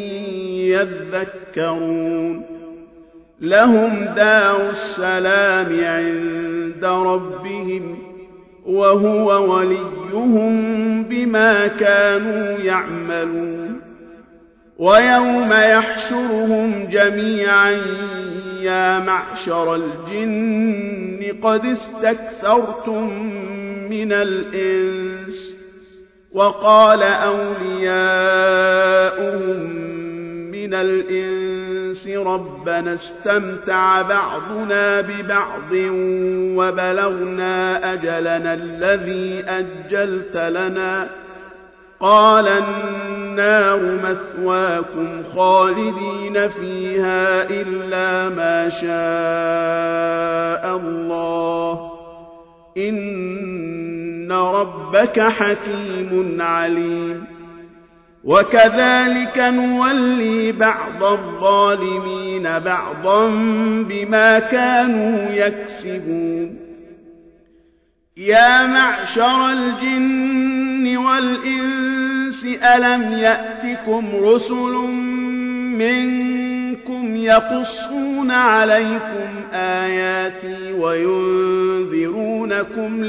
يذكرون لهم دار السلام عند ربهم وهو وليهم بما كانوا يعملون ويوم يحشرهم جميعا يا معشر الجن قد استكثرتم من الإنس وقال أولياؤهم من الإنس ربنا استمتع بعضنا ببعض وبلغنا أجلنا الذي أجلت لنا قال النار مثواكم خالدين فيها إلا ما شاء الله إن ربك حكيم عليم وكذلك نولي بعض الظالمين بعضا بما كانوا يكسبون يا معشر الجن والإنس ألم يأتكم رسل منكم يقصون عليكم آياتي وينذرونكم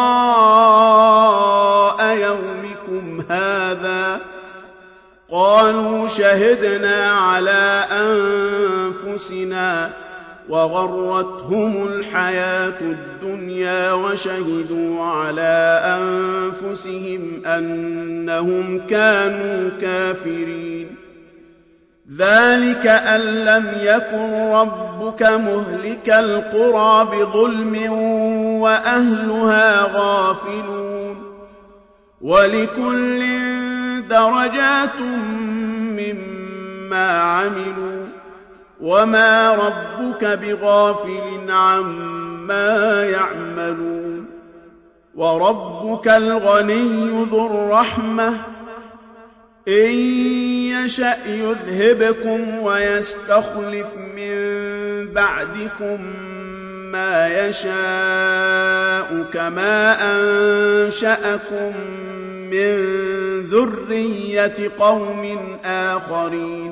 لقاء يومكم هذا قالوا شهدنا على أنفسنا وغرتهم الحياة الدنيا وشهدوا على أنفسهم أنهم كانوا كافرين ذلك أن لم يكن ربك مهلك القرى بظلم وأهلها غافلون ولكل درجات مما عملوا وما ربك بغافل عما يعملون وربك الغني ذو الرحمة إن يشأ يذهبكم ويستخلف من بعدكم ما يشاء كما أنشأكم من ذرية قوم آخرين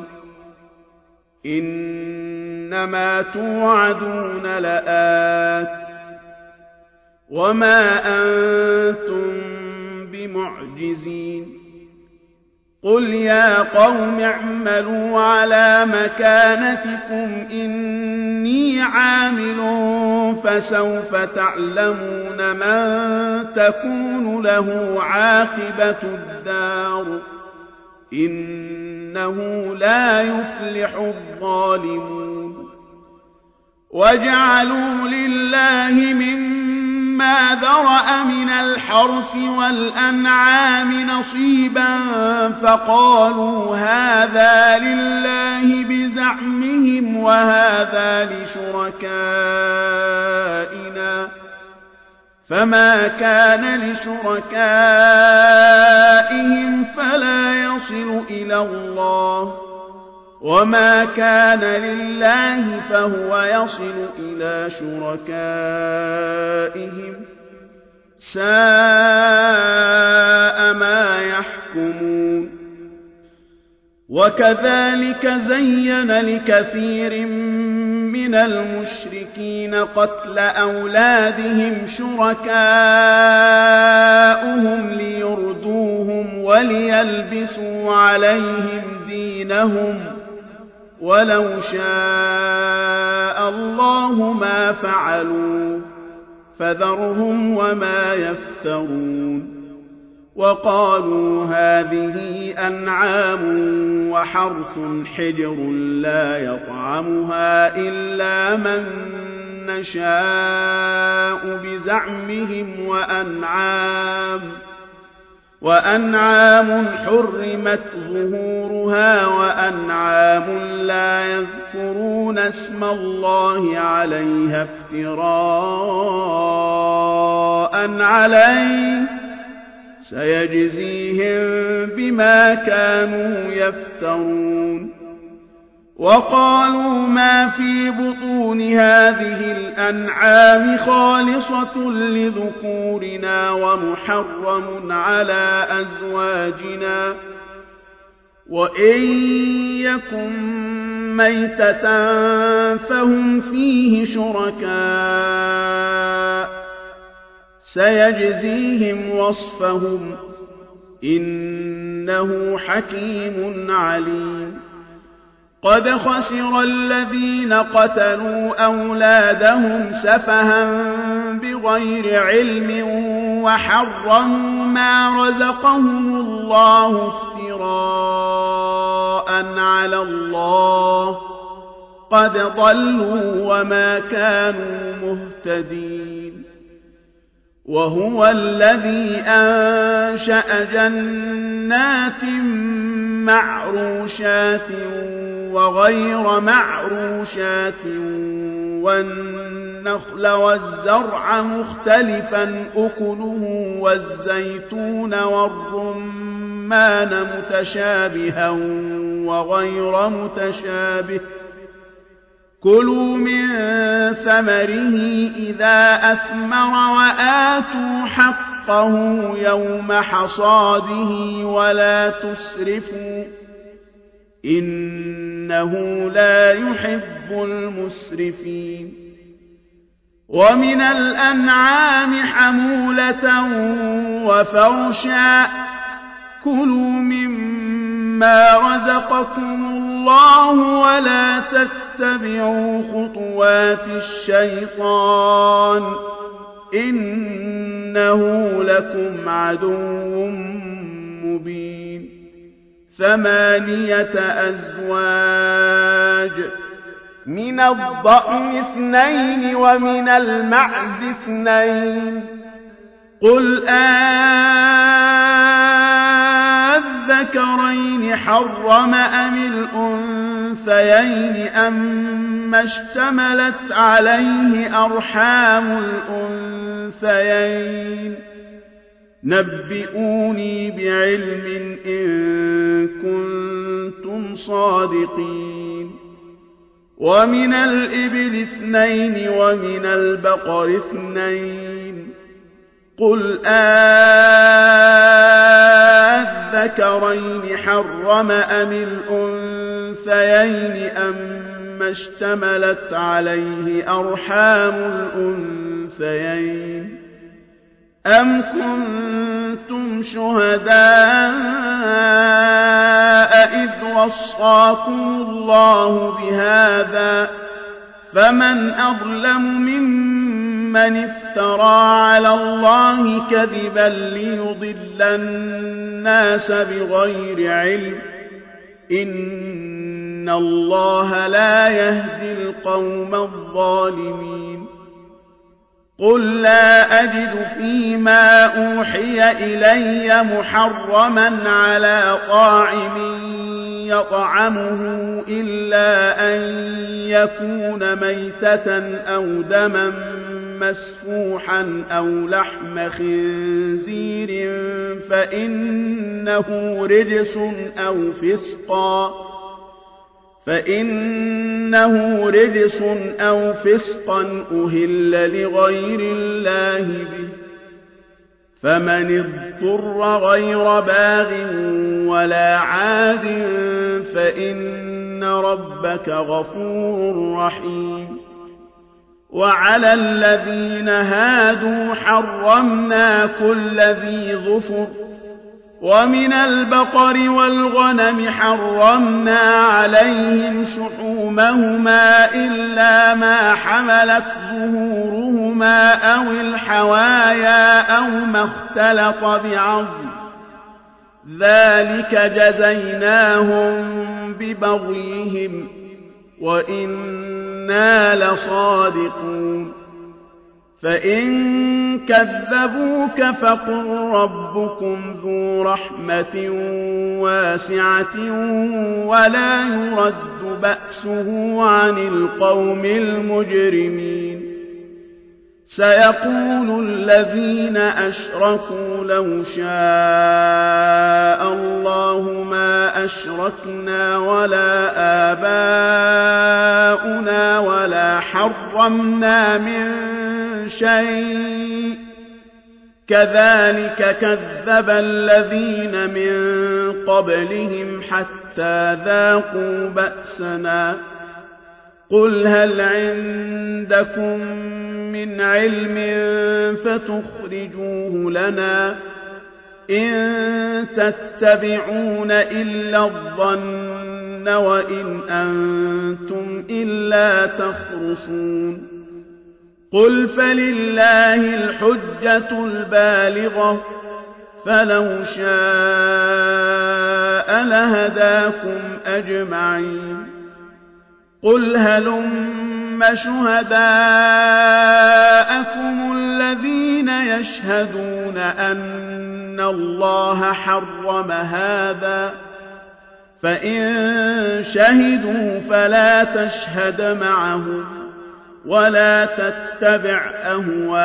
إنما توعدون لآت وما أنتم بمعجزين قل يا قوم اعملوا على مكانتكم إني عامل فسوف تعلمون من تكون له عاقبة الدار إنه لا يفلح الظالمون وجعلوا لله مما ذرأ من الحرث والأنعام نصيبا فقالوا هذا لله بزعمهم وهذا لشركائنا فما كان لشركائهم فلا يصل إلى الله وما كان لله فهو يصل إلى شركائهم ساء ما يحكمون وكذلك زين لكثير من المشركين قتل أولادهم شركاؤهم ليردوهم وليلبسوا عليهم دينهم ولو شاء الله ما فعلوا فذرهم وما يفترون وقالوا هذه أنعام وحرث حجر لا يطعمها إلا من نشاء بزعمهم وأنعام حرمت ظهورها وأنعام لا يذكرون اسم الله عليها افتراء عليه سيجزيهم بما كانوا يفترون وقالوا ما في بطون هذه الأنعام خالصة لذكورنا ومحرم على أزواجنا وإن يكن ميتة فهم فيه شركاء سيجزيهم وصفهم إنه حكيم عليم قد خسر الذين قتلوا أولادهم سفها بغير علم وحرموا ما رزقهم الله افتراء على الله قد ضلوا وما كانوا مهتدين وهو الذي أنشأ جنات معروشات وغير معروشات والنخل والزرع مختلفا أكله والزيتون والرمان متشابها وغير متشابه كلوا من ثمره إذا أثمر وآتوا حقه يوم حصاده ولا تسرفوا إنه لا يحب المسرفين ومن الأنعام حمولة وفرشا كلوا مما رزقكم الله ولا تتبعوا خطوات الشيطان إنه لكم عدو مبين 8 أزواج من الضأن 2 ومن المعز 2 قل أذكرين حرم أم الأنثيين أما اشتملت عليه أرحام الأنثيين نبئوني بعلم إن كنتم صادقين ومن الإبل 2 ومن البقر 2 قل أذكرين حرم أم الأنثيين أما اشتملت عليه أرحام الأنثيين أم كنتم كنتم شهداء إذ وصاكم الله بهذا فمن أظلم ممن افترى على الله كذبا ليضل الناس بغير علم إن الله لا يهدي القوم الظالمين قل لا أجد فيما أوحي إلي محرما على طاعم يطعمه إلا أن يكون ميتة أو دما مسفوحا أو لحم خنزير فإنه رجس أو فسقا أهل لغير الله به فمن اضطر غير باغ ولا عاد فإن ربك غفور رحيم وعلى الذين هادوا حرمنا كل ذي ظفر ومن البقر والغنم حرمنا عليهم شحومهما إلا ما حملت ظهورهما أو الحوايا أو ما اختلط بعظم ذلك جزيناهم ببغيهم وإنا لصادقون فإن كذبوك فقل ربكم ذو رحمة واسعة ولا يرد بأسه عن القوم المجرمين سيقول الذين أشركوا لو شاء الله ما أشركنا ولا آباؤنا ولا حرمنا من شيء كذلك كذب الذين من قبلهم حتى ذاقوا بأسنا قل هل عندكم من علم فتخرجوه لنا إن تتبعون إلا الظن وإن أنتم إلا تخرصون قل فلله الحجة البالغة فلو شاء لهداكم أجمعين قل هلم شهداءكم الذين يشهدون أن الله حرم هذا فإن شهدوا فلا تشهد معهم ولا تتبع أهواء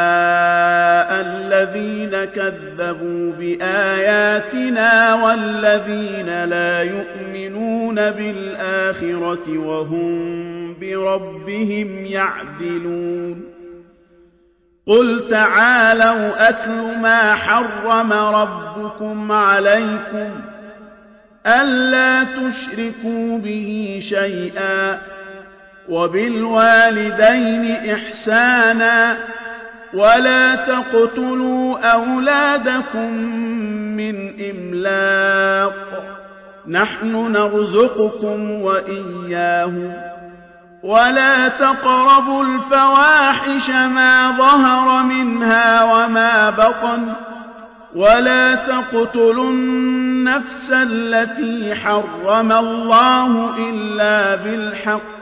الذين كذبوا بآياتنا والذين لا يؤمنون بالآخرة وهم بربهم يعدلون قل تعالوا أتل ما حرم ربكم عليكم ألا تشركوا به شيئا وبالوالدين إحسانا ولا تقتلوا أولادكم من إملاق نحن نرزقكم وإياهم ولا تقربوا الفواحش ما ظهر منها وما بطن ولا تقتلوا النفس التي حرم الله إلا بالحق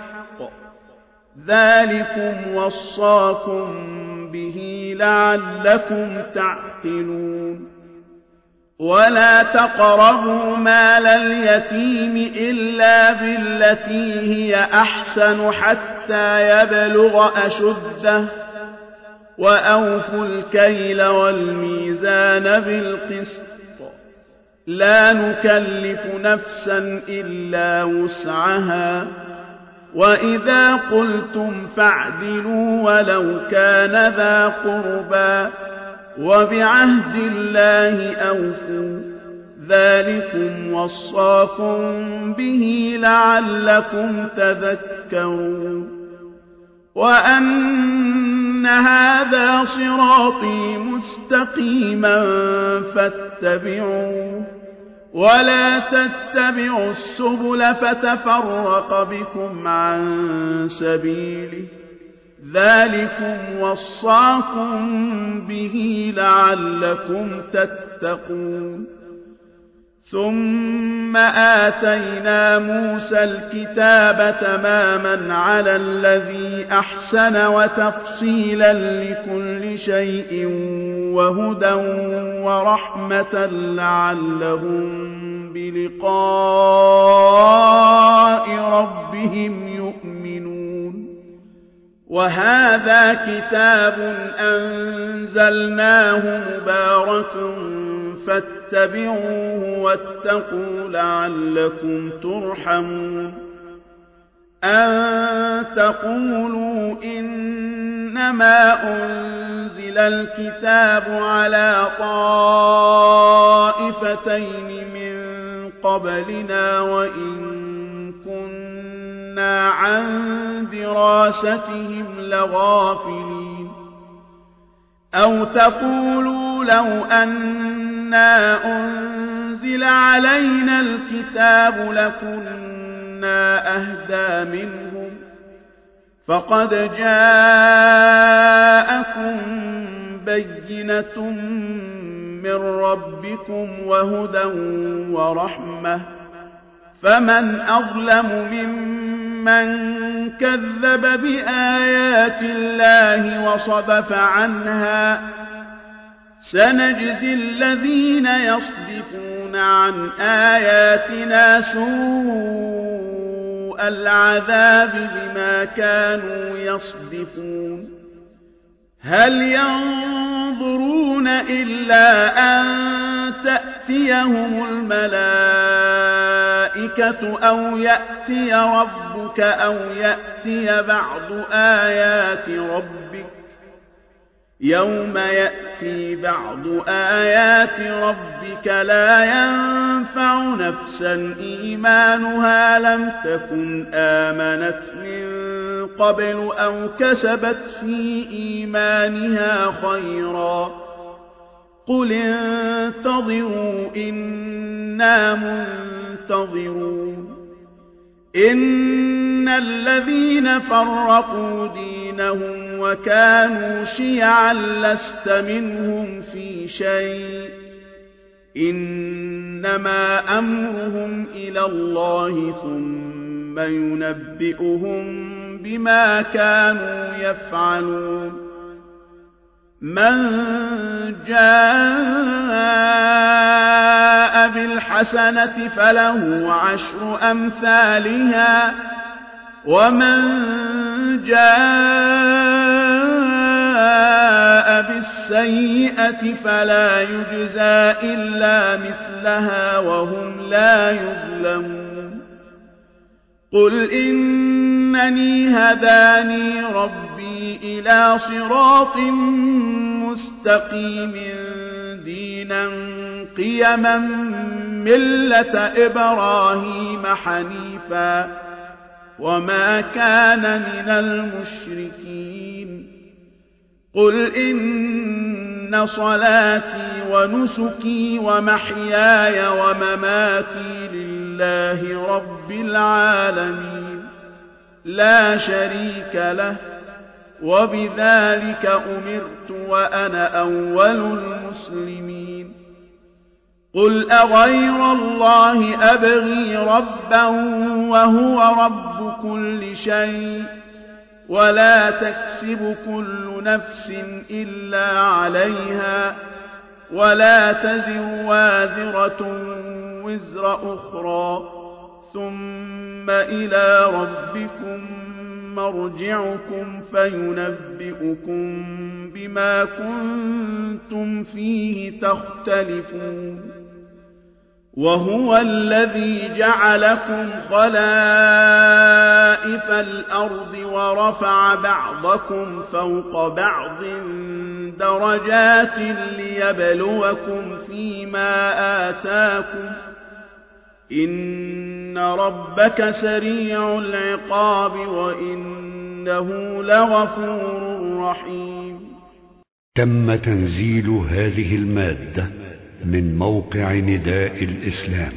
ذلكم وصاكم به لعلكم تعقلون ولا تقربوا مال اليتيم إلا بالتي هي أحسن حتى يبلغ أشده وأوفوا الكيل والميزان بالقسط لا نكلف نفسا إلا وسعها وإذا قلتم فاعدلوا ولو كان ذا قربى وبعهد الله أوفوا ذلكم وصاكم به لعلكم تذكرون وأن أن هذا صراطي مستقيما فاتبعوه ولا تتبعوا السبل فتفرق بكم عن سبيله ذلكم وصاكم به لعلكم تتقون ثم آتينا موسى الكتاب تماما على الذي أحسن وتفصيلا لكل شيء وهدى ورحمة لعلهم بلقاء ربهم يؤمنون وهذا كتاب أنزلناه مبارك فاتبعوه واتقوا لعلكم ترحمون أن تقولوا إنما أنزل الكتاب على طائفتين من قبلنا وإن كنا عن دراستهم لغافلين أو تقولوا لو أنا أنزل علينا الكتاب لكنا أهدى منهم فقد جاءكم بينة من ربكم وهدى ورحمة فمن أظلم ممن كذب بآيات الله وصدف عنها سنجزي الذين يصدفون عن آياتنا سوء العذاب بما كانوا يصدفون هل ينظرون إلا أن تأتيهم الملائكة أو يأتي ربك أو يأتي بعض آيات ربك يوم يأتي بعض آيات ربك لا ينفع نفسا إيمانها لم تكن آمنت من قبل أو كسبت في إيمانها خيرا قل انتظروا إنا منتظرون إن الذين فرقوا دينهم وكانوا شيعا لست منهم في شيء إنما أمرهم إلى الله ثم ينبئهم بما كانوا يفعلون من جاء بالحسنة فله عشر أمثالها ومن جاء بالسيئة فلا يجزى إلا مثلها وهم لا يظلمون قل إنني هداني ربي إلى صراط مستقيم دينا قيما ملة إبراهيم حنيفا وما كان من المشركين قل إن صلاتي ونسكي ومحياي ومماتي لله رب العالمين لا شريك له وبذلك أمرت وأنا أول المسلمين قل أغير الله أبغي ربا وهو رب كل شيء ولا تكسب كل نفس إلا عليها ولا تزر وازرة وزر أخرى ثم إلى ربكم مرجعكم فينبئكم بما كنتم فيه تختلفون وهو الذي جعلكم خلائف الأرض ورفع بعضكم فوق بعض درجات ليبلوكم فيما آتاكم إن ربك سريع العقاب وإنه لغفور رحيم. تم تنزيل هذه المادة من موقع نداء الإسلام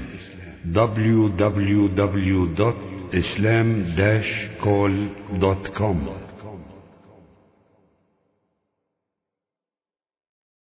www.islam-call.com